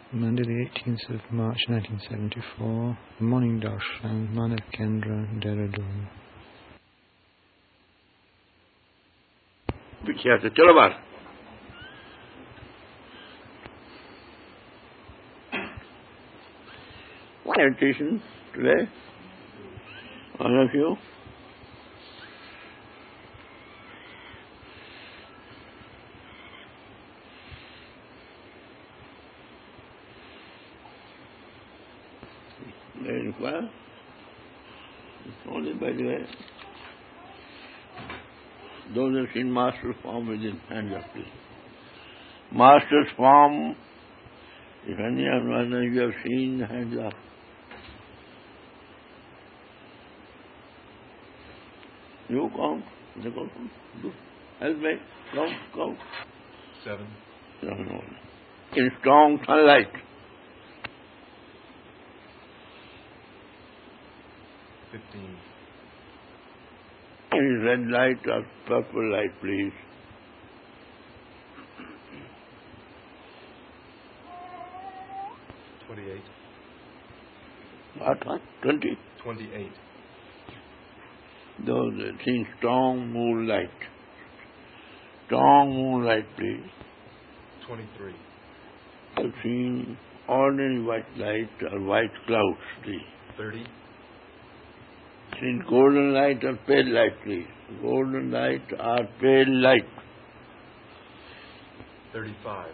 Monday the 18th of March 1974, Morning Darshan, Manav Kendra, Dehradun. पीछे से चलो बाहर. Meditation today, all of you. Very well. Only by the way, those who have seen Master's form within hands up, please. Master's form, if any of you have seen, hands up. You count. They count. Help me. Count. 7. 7 only. In strong sunlight. In red light or purple light, please. 28. What? 20? 28. Those in strong moonlight. Strong moonlight, please. 23. I've seen ordinary white light or white clouds, please. 30. Seen golden light or pale light, please. Golden light or pale light. 35.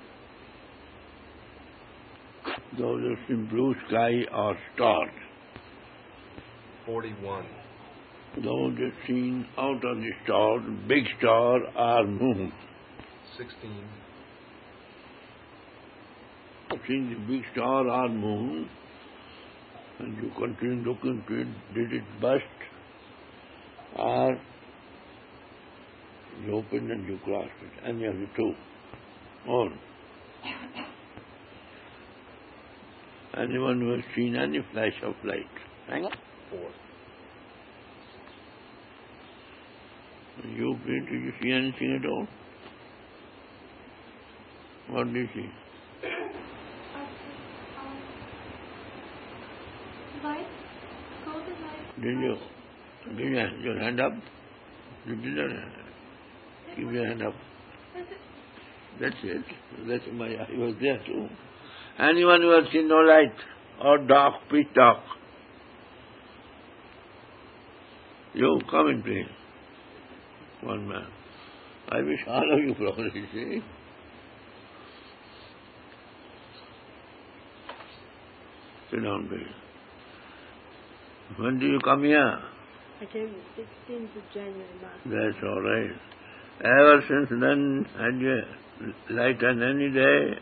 Those are seen blue sky or stars. 41. Those are seen out of the star, big star or moon. 16. I've seen the big star or moon, and you continue looking to it, did it burst, or you opened and you crossed it, any of the two. Or anyone who has seen any flash of light. Hang on. 4. You, Pete, did you see anything at all? What did you see? Light, golden light. Did you give your hand up? You did not give your hand up. That's it. That's I was there too. Anyone who has seen no light or dark, pitch dark? You come in, please. One man. I wish all of you probably see. Sit down, please. When do you come here? I came 16th of January, Master. That's all right. Ever since then, had you light on any day?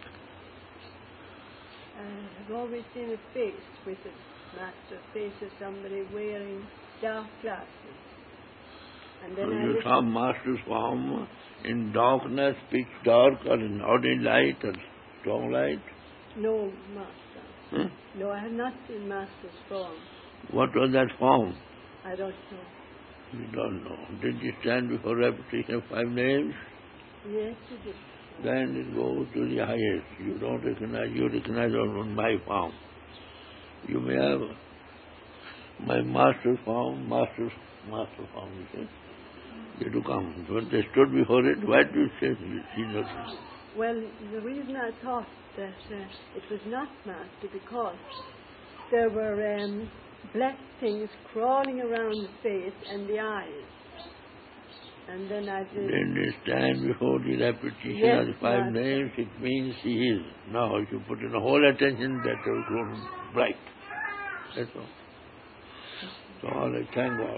I've always seen a face with it, Master, a face of somebody wearing dark glasses. And then So I you looked saw Master's form in darkness, pitch dark, or in ordinary light, or strong light? No, Master. No, I have not seen Master's form. What was that form? I don't know. You don't know. Did you stand before repetition of 5 names? Yes, you did. Then it goes to the highest. You don't recognize, you recognize on my form. You may have my Master's form, Master form, you see. They do come. When they stood before it, why do you say you notice? Well, the reason I thought that it was not Master because there were black things crawling around the face and the eyes. And then I did... When they stand before the repetition of the 5 names, it means he is. Now, if you put in the whole attention, that will grow bright. That's all. So all I thank God.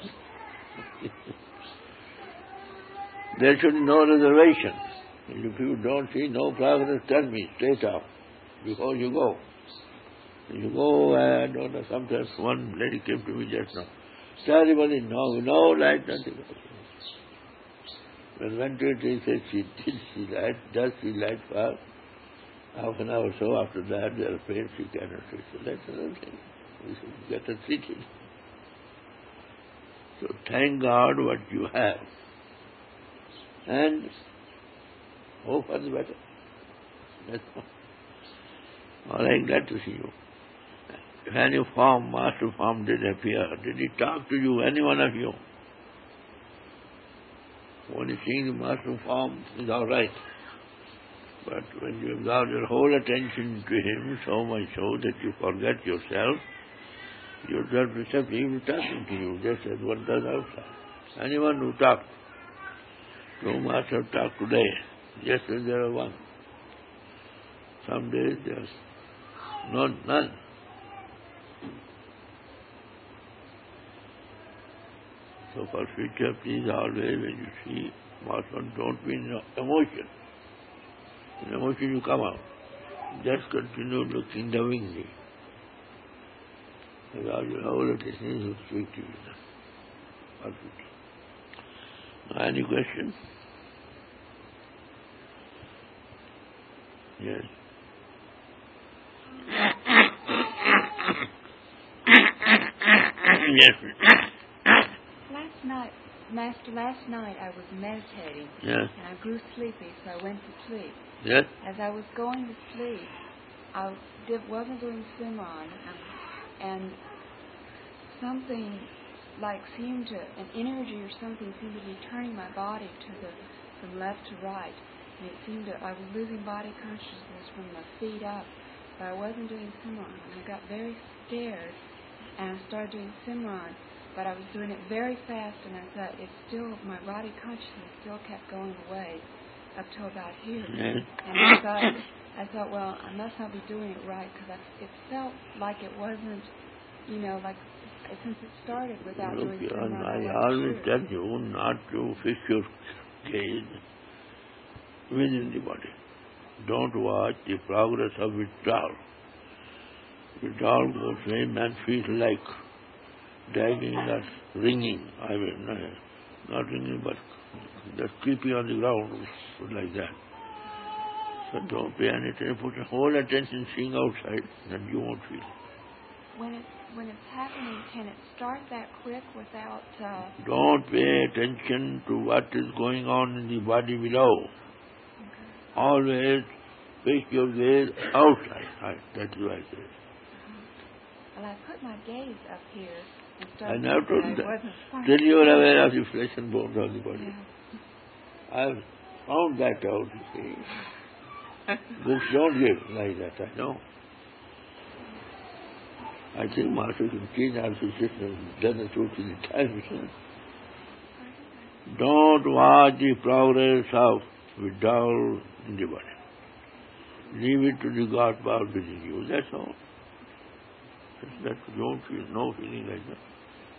There should be no reservation. If you don't see no progress, tell me straight up before you go. You go, I don't know, sometimes one lady came to me just now. Everybody, no light, nothing. When went to it, he said she did see light, does see light for half an hour or so. After that, they are afraid she cannot see. So that's another thing. We should get her treated. So thank God what you have. And hope for the better. That's all. I like that to see you. If any form, master form did appear, did he talk to you, any one of you? Only seeing the master form is all right. But when you exert your whole attention to him, so much so that you forget yourself, you're self-receptive, he will talking to you, just as one does outside. Anyone who talks, no master talked today, yesterday there was one. Some days there's none. So for future, please always when you see master, don't be in emotion. In emotion you come out. Just continue looking lovingly. Because your whole attention will speak to you. Perfect. Now, any questions? Yes. Yes. Last night I was meditating. Yes. And I grew sleepy, so I went to sleep. Yes. As I was going to sleep, I wasn't doing Simran, and something like an energy or something seemed to be turning my body from left to right. And it seemed I was losing body consciousness from my feet up, but I wasn't doing Simran. And I got very scared, and I started doing Simran, but I was doing it very fast, and I thought my body consciousness still kept going away up to about here. Yes. And I thought, well, I must not be doing it right, because it felt like it wasn't, like since it started without doing Simran. I always tell you not to fix your gaze within the body. Don't watch the progress of withdrawal. Withdrawal goes same and feels like dragging or ringing. Not ringing, but just creeping on the ground, like that. So don't pay any attention. Put your whole attention seeing outside, then you won't feel. When it's happening, can it start that quick without... Don't pay attention to what is going on in the body below. Okay. Always fix your gaze outside. That is what I say. Well, I put my gaze up here and I started... never told you that. Till you are aware of the flesh and bones of the body. Yeah. I've found that out, you see. Books don't give like that, I know. I think Master can teach our sisters done the truth in the time. Don't watch the progress of withdrawal in the body. Leave it to the God power within you, that's all. That don't feel no feeling like that.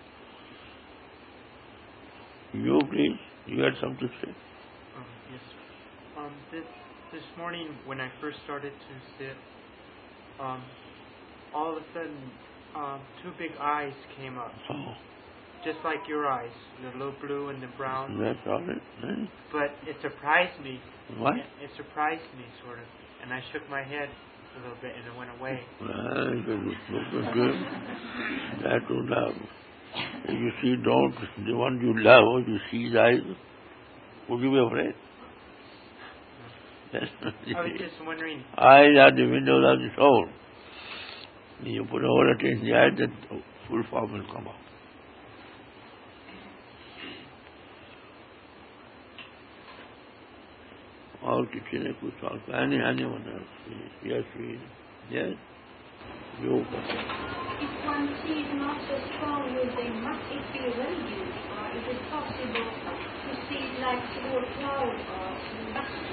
You please, you had something to say? Yes, sir. This morning when I first started to sit, all of a sudden, two big eyes came up. Oh. Just like your eyes, the little blue and the brown. That's all right. Then. But it surprised me. What? It surprised me, sort of. And I shook my head a little bit and it went away. That to love. You see, the one you love, you see his eyes, would you be afraid? I was just wondering. Eyes are the windows of the soul. You put a whole attention in the eye, then full form will come out. All kitchen could talk. Anyone else. Yes, please. Yes? You. If one sees not so strong within, must it be radiant, or is it possible to see it like through a cloud or through dust?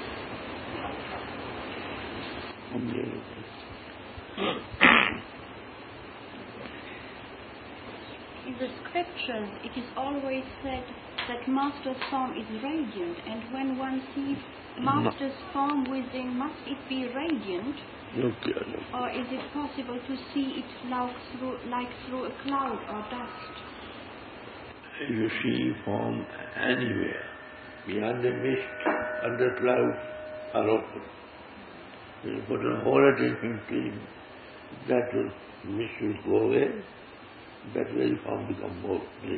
In the scriptures, it is always said that Master's form is radiant, and when one sees Master's form within, must it be radiant? Or is it possible to see it like through a cloud or dust? You see form anywhere, beyond the mist, under clouds, are open. You put a whole attention to him, that mist will go away, that way the form become more radiant.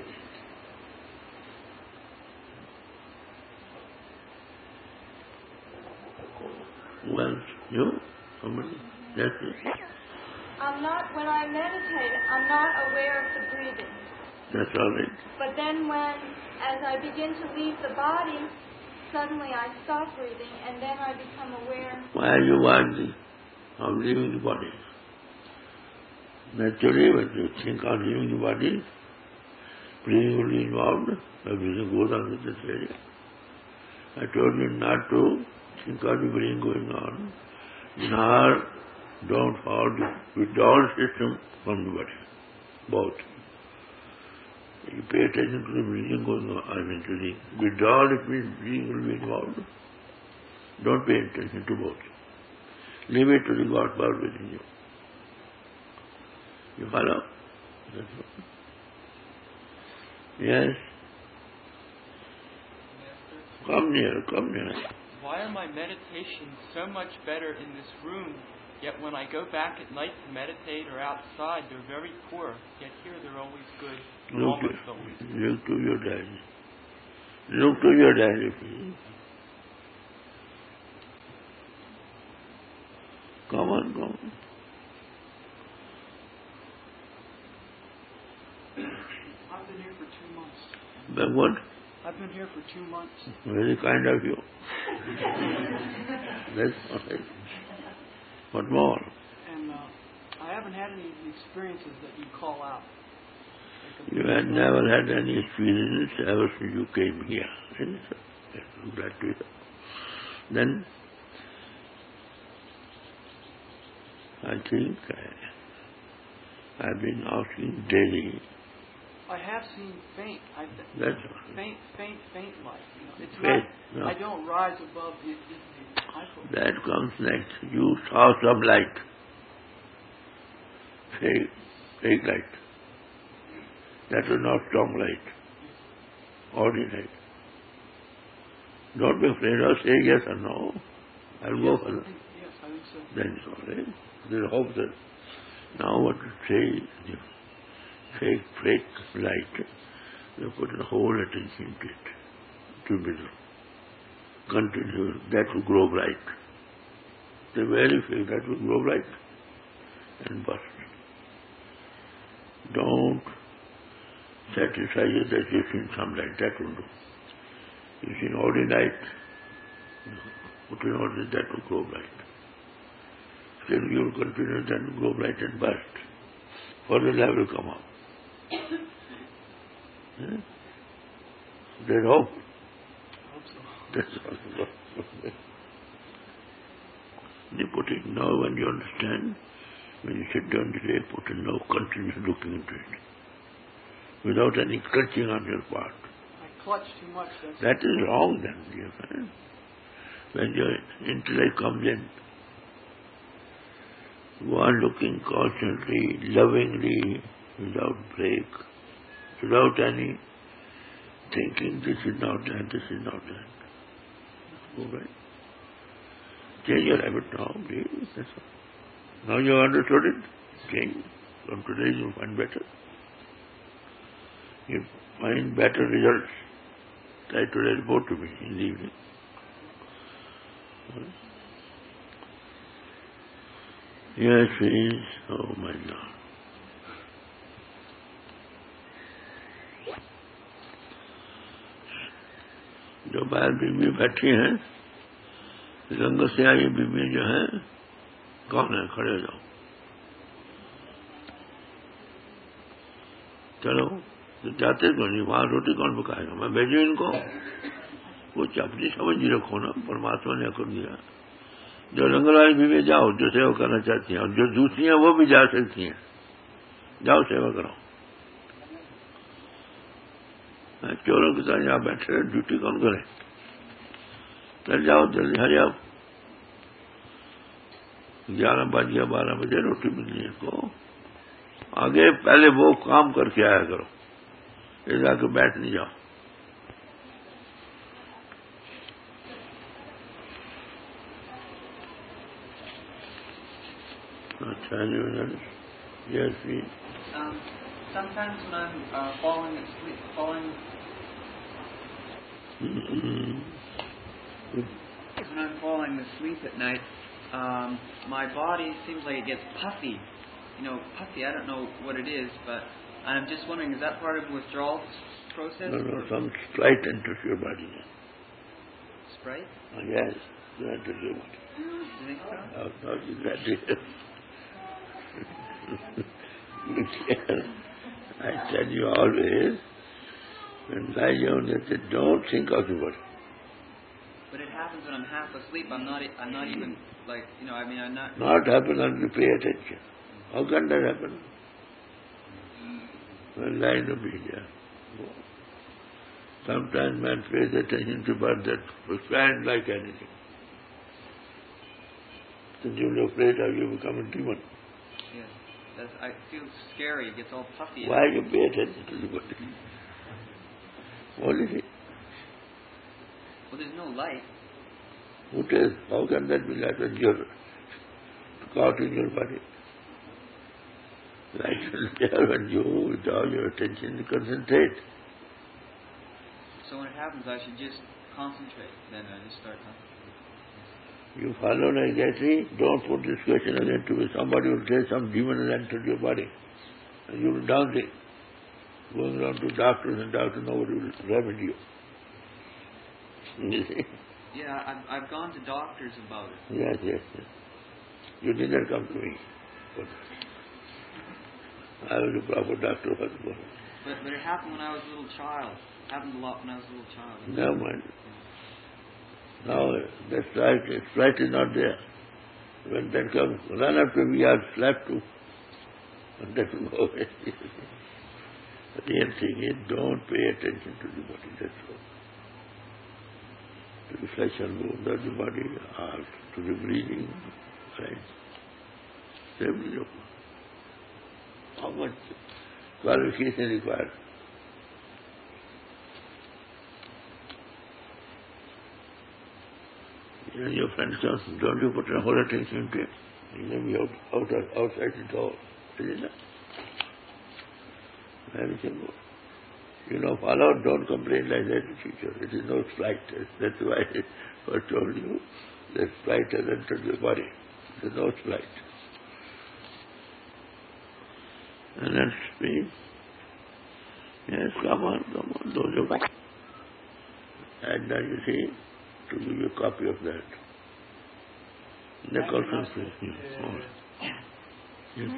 Well, you? How many? That's it. When I meditate, I'm not aware of the breathing. That's all right. But then as I begin to leave the body, suddenly I stop breathing and then I become aware. Why are you worthy of leaving the body? Naturally, when you think of leaving the body, breathing will be involved, everything goes on with this area. I told you not to think of the breathing going on, nor don't follow the withdrawal system from the body. Both. You pay attention to the breathing going on, to the withdrawal, it means breathing will be involved. Don't pay attention to both. Leave it to the God power within you. You follow? That's all. Yes? Come near. Why are my meditations so much better in this room, yet when I go back at night to meditate or outside, they're very poor, yet here they're always good, almost always good. Look to your diary. Look to your diary, please. Come on. I've been here for 2 months. But what? I've been here for 2 months. Very kind of you. That's all right. What more? And I haven't had any experiences that you call out. You had never had any experience ever since you came here. Yes, I'm glad to hear. Then, I think I've been asking daily. I have seen faint. That's all. Faint light. It's faint, not. no. I don't rise above the hypo. That comes next. You saw some light. Fake light. That is not strong light. Ordinary. Don't be afraid of saying yes or no. I'll go for that. Yes, I think so. Then it's all right. There's hope that now what to say, fake light, they put a whole attention to it, to be continue, that will grow bright. The very fake, that will grow bright and burst. Don't satisfy you that you've seen some light, that will do. You've seen ordinary light, put in order, that will grow bright. Still you will continue, that will grow bright and burst. Further light will come up. There's hope. That's all. They put it now when you understand. When you sit down today, put it now, continue looking into it. Without any clutching on your part. I clutch too much. That is wrong then, dear friend. When your intellect comes in, go on looking constantly, lovingly, without break, without any thinking, this is not that, this is not that. All right? Change your habit now, please. That's all. Now you have understood it, change. From today you'll find better. You find better results. Try to report to me in the evening. All right? Yes, please. Oh my Lord. जो बाहर बीवी बैठी हैं, रंग से आई बीवी जो है, कौन है? खड़े हो जाओ। चलो, तो जाते तो नहीं, वहां रोटी कौन पकाएगा? मैं भेजू इनको? कुछ अपनी समझ ही रखो ना, परमात्मा ने कर दिया। जो रंग वाली बीवी जाओ, जो सेवा करना चाहती हैं, और जो दूसरी हैं वो भी जा सकती हैं। जाओ सेवा करो। चोरों के साथ यहाँ बैठे रहे, ड्यूटी कौन करे? चल जाओ जल्दी, हरी आओ। 11 बज गया, 12 बजे रोटी मिलनी है को। आगे पहले वो काम करके आया करो, ये जाके बैठ नहीं जाओ। अच्छा नहीं, yes, please. Sometimes when I'm falling asleep, when I'm falling asleep at night, my body seems like it gets puffy. Puffy, I don't know what it is, but I'm just wondering, is that part of the withdrawal process? No, some sprite enters your body. Sprite? Oh, yes, that enters your body. You think so? Oh, not exactly. I tell you always, when lie down, I say, don't think of the body. But it happens when I'm half asleep. I'm not even I'm not. Not happen until you pay attention. How can that happen? When lie in the media. Sometimes man pays attention to bird that expand like anything. Then you're afraid of you become a demon. Yes. I feel scary. It gets all puffy. Why you pay attention to the body? What is it? Well, there's no light. Who tells? How can that be light when you're caught in your body? Light will be there when you, with all your attention, concentrate. So when it happens, I should just concentrate. Then I just start concentrating. You follow exactly? Don't put this question again to me. Somebody will say some demon has entered your body. And you will dancing. Going around to doctors and doctors, nobody will remedy you. You see? Yeah, I've gone to doctors about it. Yes. You didn't come to me. But I was a proper doctor for the body. But it happened when I was a little child. It happened a lot when I was a little child. Never mind. Now the strike is not there. When that comes, run after we are slapped to. And that will go away. The real thing is, don't pay attention to the body, that's all. To the flesh and bones of the body, or to the breathing, right? Every look. How much qualification required? When your friend comes, don't you put your whole attention to it? You may be outside the door. Isn't it? Very simple. Follow, don't complain like that to teacher. It is no flight. That's why I first told you that flight has entered your body. It is no flight. And that's me. Yes, come on, don't you back. And then you see, to give you a copy of that. The conference. Yes.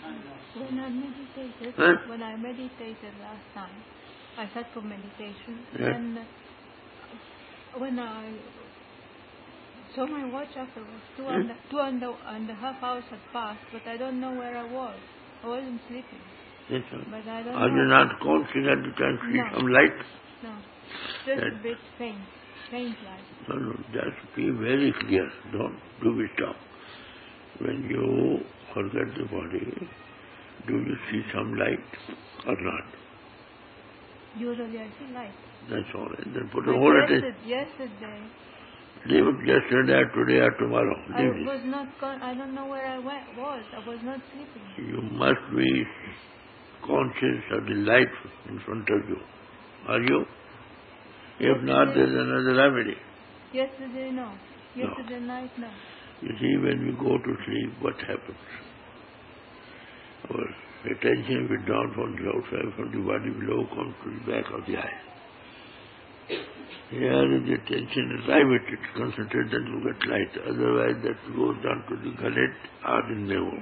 When I meditated last time, I sat for meditation, Yeah. and when I saw my watch afterwards, two and a half hours had passed, but I don't know where I was. I wasn't sleeping. Yes, sir. But I don't Are know. you not conscious at the time? See No. some light? No, just a bit faint light. No, just be very clear. Don't do it now. When you forget the body, do you see some light or not? Usually I see light. That's all. And then put a But whole attention. yesterday, Leave it yesterday or today or tomorrow. I Leave it. was not. I don't know where I was. I was not sleeping. You must be conscious of the light in front of you. Are you? If not, there's another remedy. Yesterday, no. Yesterday night, no. You see, when we go to sleep, what happens? Our attention withdrawn from the outside, from the body below, comes to the back of the eye. Here, if the attention is riveted, concentrated, then you get light. Otherwise, that goes down to the gullet or the navel.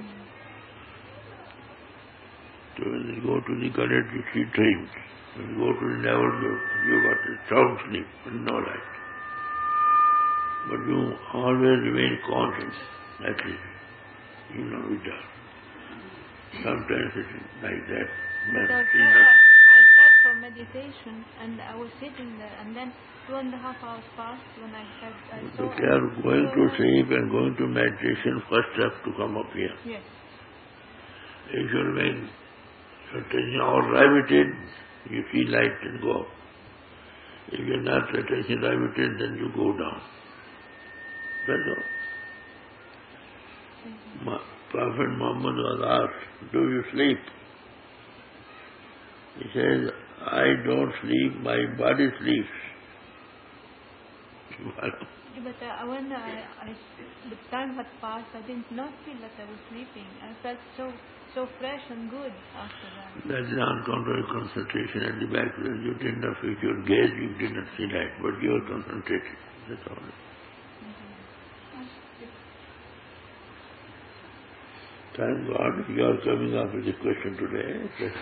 So when you go to the gullet, you see dreams. When you go to the navel, you got a sound sleep, and no light. But you always remain conscious, at least. You know it does. Sometimes it is like that. But I sat for meditation, and I was sitting there, and then 2.5 hours passed when I saw... If you are going to sleep and going to meditation, first have to come up here. Yes. If you remain attention all riveted, you see light and go up. If you are not attention riveted, then you go down. That's all. Prophet Muhammad was asked, do you sleep? He says, I don't sleep, my body sleeps. But when the time had passed, I did not feel that I was sleeping. I felt so fresh and good after that. That is uncontrolled concentration at the back. You did not fix your gaze, you did not see that, but you are concentrated. That's all. Thank God you are coming up with this question today.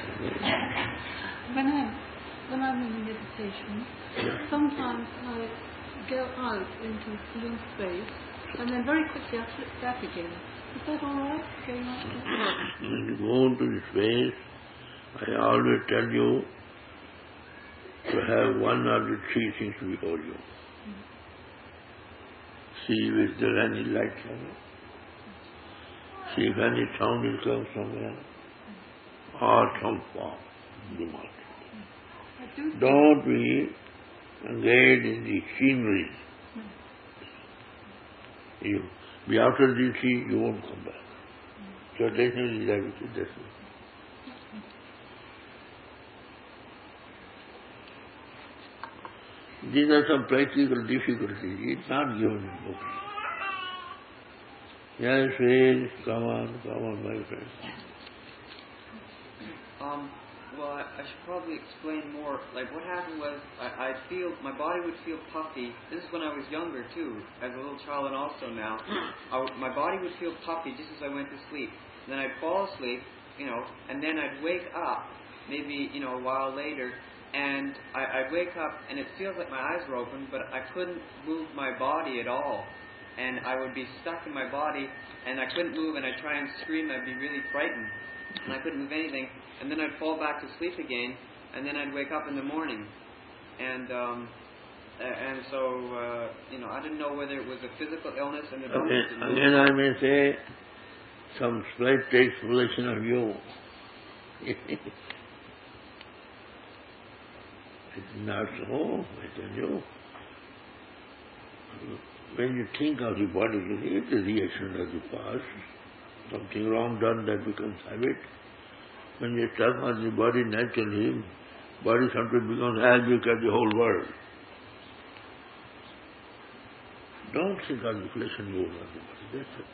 When I'm in meditation, sometimes I go out into blue space and then very quickly I flip back again. Is that all right? Going out to When you go into the space, I always tell you to have one or the three things before you. See if there any light somewhere. See if any sound will come somewhere. Or some form. Do not. Don't be engaged in the scenery. You be after the sea, you won't come back. So definitely that is this. These are some practical difficulties. It's not given in books. Yes, please, come on, my friend. Well, I should probably explain more. Like, what happened was, I'd feel, my body would feel puffy. This is when I was younger, too, as a little child and also now. My body would feel puffy just as I went to sleep. And then I'd fall asleep, and then I'd wake up, maybe, a while later, and I'd wake up, and it feels like my eyes were open, but I couldn't move my body at all. And I would be stuck in my body, and I couldn't move, and I'd try and scream, I'd be really frightened. And I couldn't move anything, and then I'd fall back to sleep again, and then I'd wake up in the morning, and so I didn't know whether it was a physical illness, and the doctor didn't know. Again, I may say, some slight explanation of you. It's not so, I tell you. When you think of the body, it's a reaction of the past. Something wrong done, that becomes habit. When you talk on the body naturally, body sometimes becomes as big as the whole world. Don't think of the flesh and bone of the body, that's it.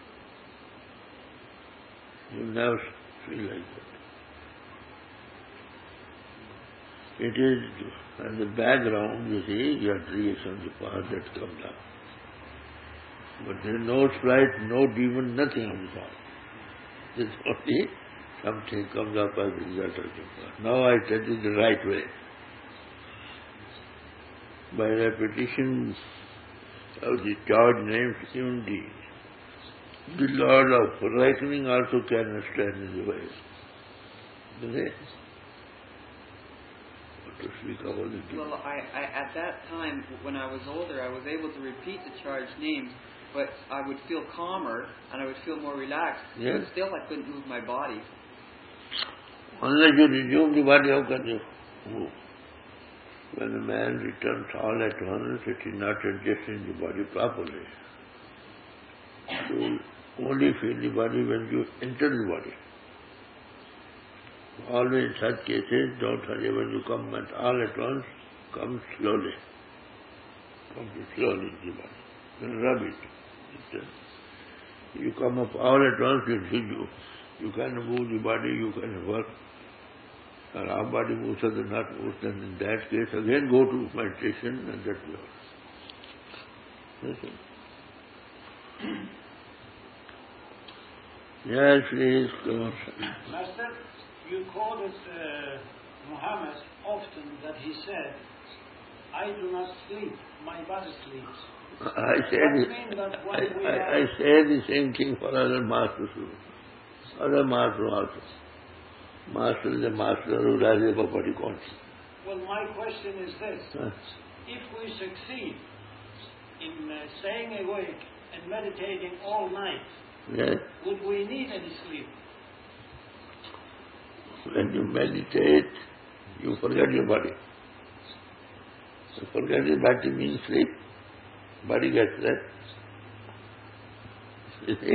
You'll never feel like that. It is, as the background, you see, you have reaction of the past that comes up. But there is no sprite, no demon, nothing of the past. This only something comes up as a result of the past. Now I tell you the right way. By repetition of the God named Unity, the Lord of reckoning also can stand in the way. What to speak about it? Well, I at that time, when I was older, I was able to repeat the charged names, but I would feel calmer and I would feel more relaxed. Yes. But still, I couldn't move my body. Unless you resume the body, how can you move? When a man returns all at once, it is not adjusting the body properly. You only feel the body when you enter the body. Always in such cases, don't hurry. When you come at all at once, come slowly. Come slowly in the body. Then rub it. You come up all at once, you can move the body, you can work. And our body moves or not moves, then in that case again go to meditation and that will. Yes, please, come on. Master, you quoted Muhammad often that he said, I do not sleep, my body sleeps. I say the same thing for other masters too. Other masters also. Master is a master who does it for what he wants. Well, my question is this. If we succeed in staying awake and meditating all night, yes, would we need any sleep? When you meditate, you forget your body. So forget your body means sleep. Body gets rest. You see?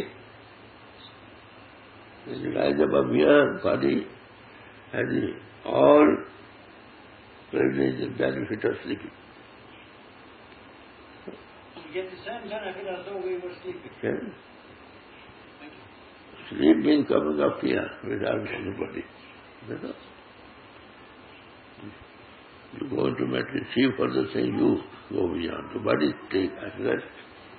When you rise above here, body has all privilege and benefit of sleeping. get the same benefit as though we were sleeping. Yes. Thank you. Sleep means coming up here without anybody. That's all. You go into meditation, see for the thing, you go beyond. The body take at rest.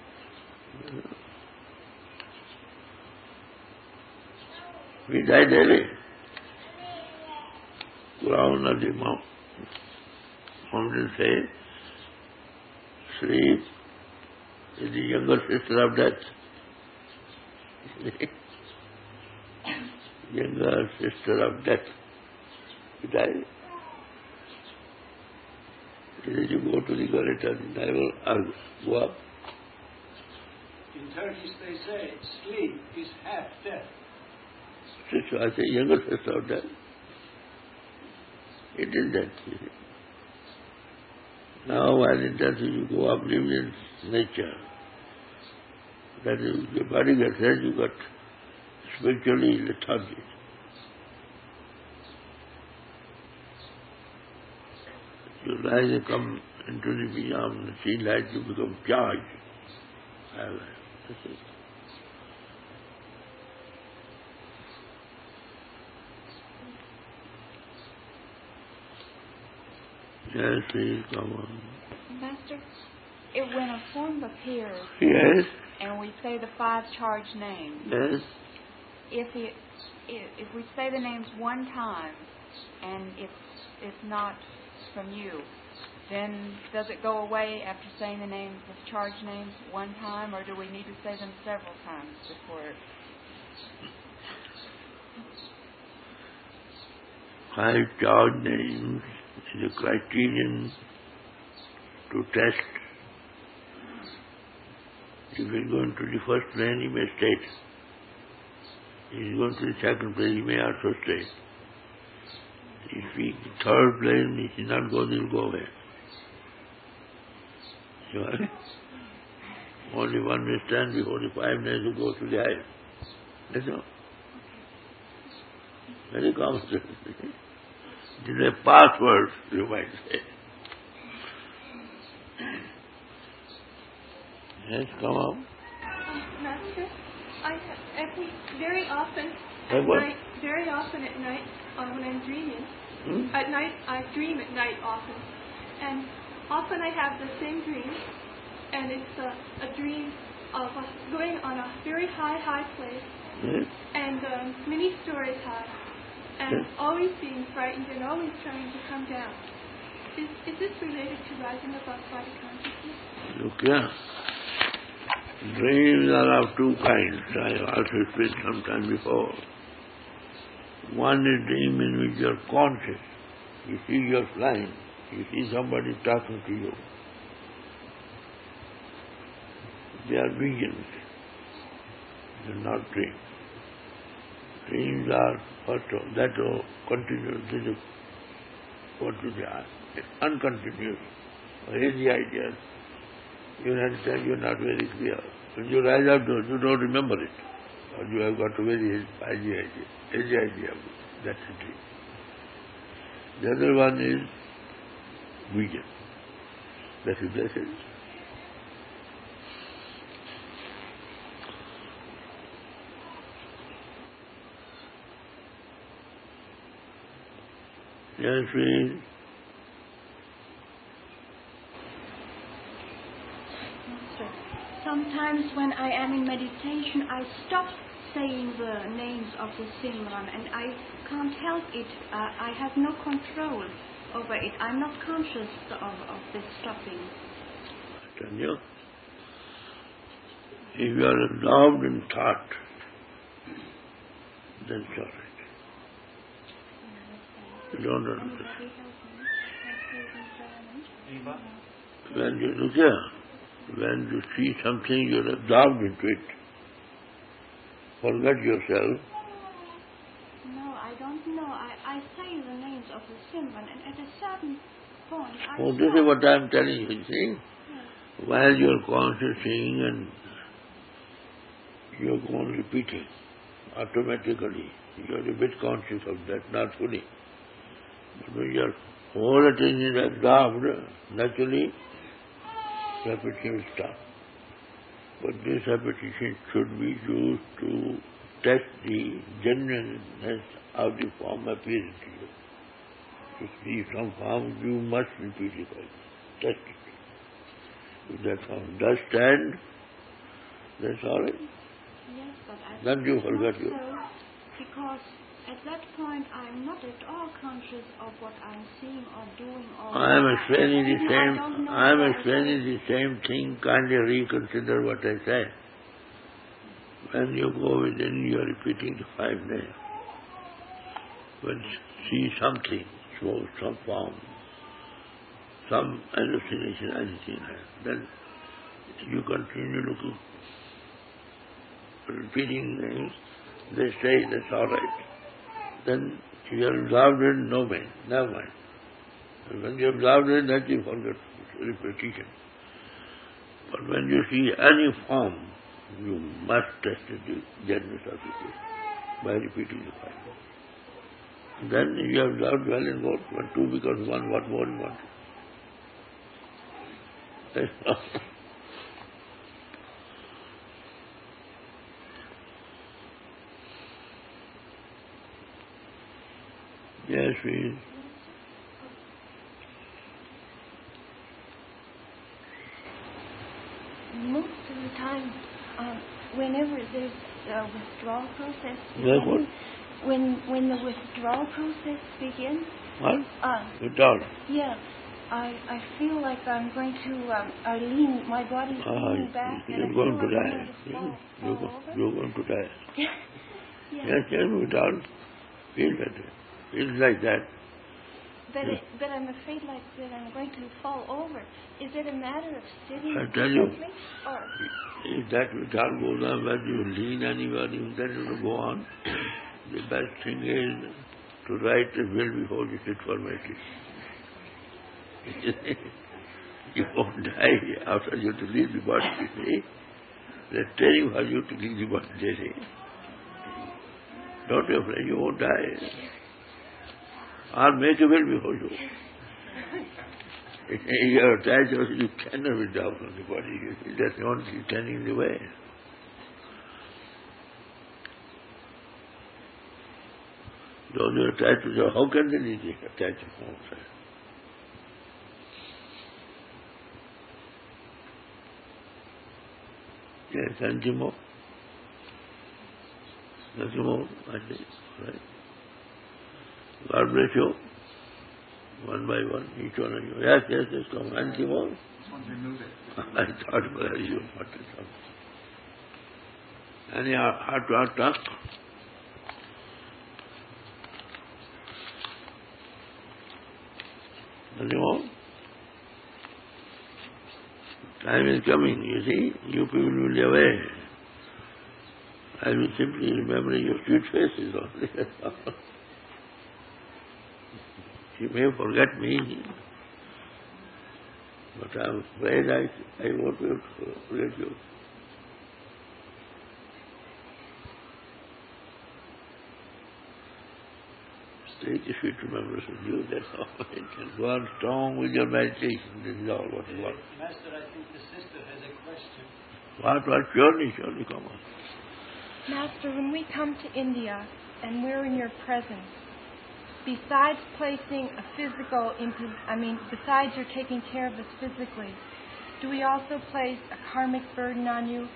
We die daily. Crown of the mountain say, sleep is the younger sister of death. Younger sister of death. You die. Then you go to the gullet and never go up. In Turkish they say, sleep is half death. So I say, younger sister of death. It is death. Now while in death you go up, live in nature. That is, your body gets rest, you got spiritually lethargic. Your eyes come into the beyond, see light, you become charged. That's it. Yes, please, come on. Master, when a form appears, yes, and we say the 5 charge names, yes, if we say the names one time and it's not from you, then does it go away after saying the names, the charge names one time, or do we need to say them several times before? 5 charge names is a criterion to test. If he is going to the first plane, he may stay. If he is going to the second plane, he may also stay. If he the third plane, he is not going, he will go away. Sure. Only one may stand before the 5 names to go to the high. That's all. Very common sense. It is a password, you might say. Yes, come on. Master, very often at night, when I'm dreaming, at night, I dream at night often. And often I have the same dream, and it's a dream of going on a very high place, and many stories high, and always being frightened and always trying to come down. Is this related to rising above body consciousness? Look here. Dreams are of 2 kinds. I also explained some time before. One is dream in which you are conscious. You see you are flying. You see somebody talking to you. They are visions. They are not dreams. Dreams are continuous. This is what to say, uncontinuous. Hazy ideas. Even at the time you are not very clear. When you rise up, you don't remember it. Or you have got a very hazy idea. That's a dream. The other one is vision. That is blessed. Yes, please. Sometimes when I am in meditation, I stop saying the names of the Simran, and I can't help it. I have no control over it. I'm not conscious of this stopping. Can you? If you are absorbed in thought, then it's all right. You don't understand. When you look here, when you see something, you're absorbed into it. Forget yourself. No, I don't know. I say the names of the Simran, and at a certain point I This is what I'm telling you, see? Yes. While you're conscious seeing and you're going repeating automatically, you're a bit conscious of that, not fully. But when your whole attention is absorbed, naturally, repetition will stop. But this repetition should be used to test the genuineness of the form appearing to you. To see some form, you must repeat it. Test it. If that form does stand, that's all right. Yes, but I then you forget so, because at that point I'm not at all conscious of what I'm seeing or doing or I am explaining the same thing. Kindly reconsider what I said. When you go within, you are repeating the 5 names. When you see something, shows some form, some hallucination, anything, then you continue looking, repeating names. They say that's all right. Then you are absorbed in no mind, never mind. And when you are absorbed in that, you forget repetition. But when you see any form, you must test the genuineness of it by repeating the 5 names. Then you have absorbed well and good. When 2 becomes 1, what more you want? Yes, please. Most of the time, whenever there's a withdrawal process, when the withdrawal process begins, what? Withdrawal. Yeah, I feel like I'm going to. I lean, my body's leaning back, and you're I going feel to like die. You're going to die. Yeah. Yes, withdrawal. Feel better. Feels like that. But I'm afraid like that I'm going to fall over. Is it a matter of sitting I tell you, or if that withdrawal goes on, when you lean anybody, then it will go on. The best thing is to write a will before you sit for meditation. You won't die after you to leave the body, you see. They're training for you to leave the body, they say. Don't be afraid, you won't die. Or make a will before you. You are attached, you cannot withdraw from the body. That's the only thing standing in the way. Those who are attached to you, how can they be attached to outside? Yes, anything more? Nothing more, I think, right? God bless you. One by one, each one of you. Yes, come. Anything more? I thought about you. What is up? Any heart talk? Nothing more? Time is coming, you see. You people will be away. I will simply remember your sweet faces only. You may forget me, but I am afraid I won't be able to forget you. Take the sweet remembrance with you, that's all. And go on strong with your meditation, this is all what you want. Master, I think the sister has a question. What? Surely, come on. Master, when we come to India and we're in your presence, besides placing a physical, besides you're taking care of us physically, do we also place a karmic burden on you?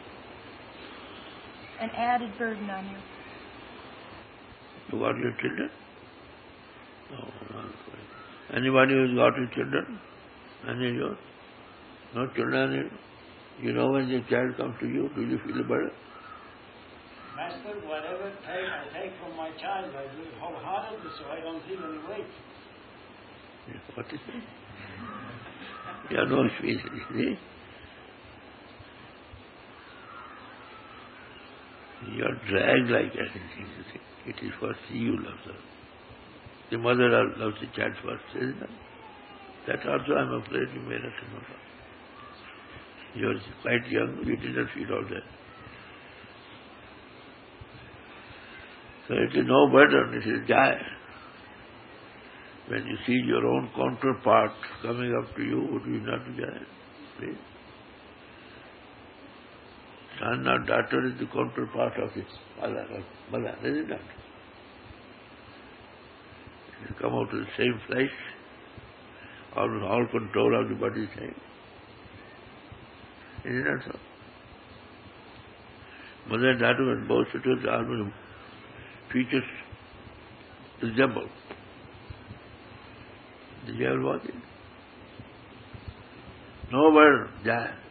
An added burden on you? You got your children? No, not quite. Anybody who's got your children? Any of yours? No children? You know when the child comes to you, do you feel better? Master, whatever I take from my child, I do it wholeheartedly so I don't feel any weight. What is it? You have no feeling, you see? You are dragged like anything, you see. It is first you love her. The mother loves the child first, isn't it? That also I am afraid you may not remember. You are quite young, you did not feel all that. So it is no burden, it is joy. When you see your own counterpart coming up to you, would you not be joy? Please. son or daughter is the counterpart of his father or mother, isn't it? You come out of the same flesh, all control of the body same. Is it not so? Mother and daughter, when both sisters almost features resemble. Did you ever watch it? No word, yeah.